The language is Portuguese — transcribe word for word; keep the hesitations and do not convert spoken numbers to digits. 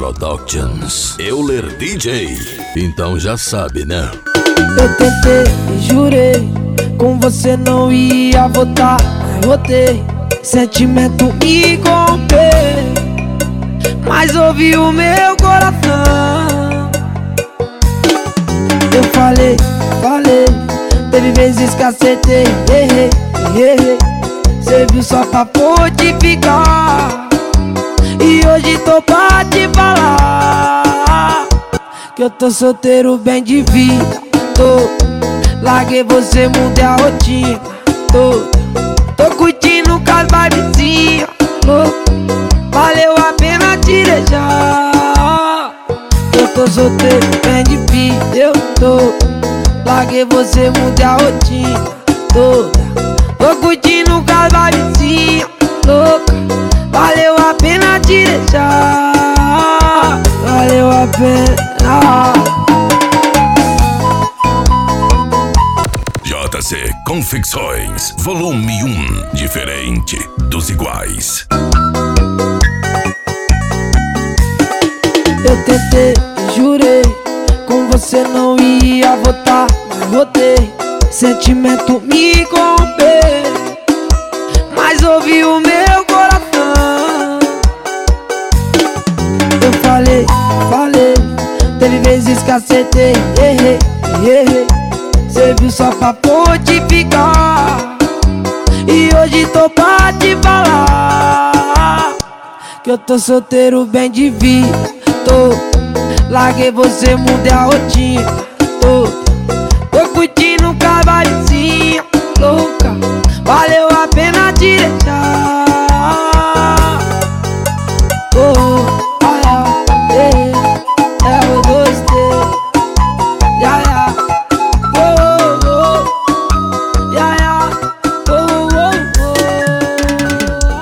Productions, Euler D J. Então já sabe, né? Eu tentei e jurei, com você não ia voltar, mas voltei. Sentimento me corrompeu, mas ouvi o meu coração. Eu falei, falei, teve vezes que acertei, errei, errei. Cê viu só pra fortificar, e hoje tô pra te falar que eu tô solteiro bem de vida. Tô, larguei você, mudei a rotina. Tô, tô curtindo com as vibezinhas. Valeu a pena te deixar. Eu tô solteiro bem de vida. Eu tô, larguei você, mudei a rotina. Tô, tô curtindo com as vibezinhas. Louca, valeu a pena te deixar. Valeu a pena. J C Confecções, volume um, diferente dos iguais. Eu tentei e jurei, com você não ia voltar, mas voltei. Sentimento me corrompeu, mas ouvi o meu coração. Eu falei, falei, teve vezes que acertei, errei, errei. Cê viu só pra fortificar, e hoje tô pra te falar que eu tô solteiro bem de vida. Tô, larguei você, mudei a rotina.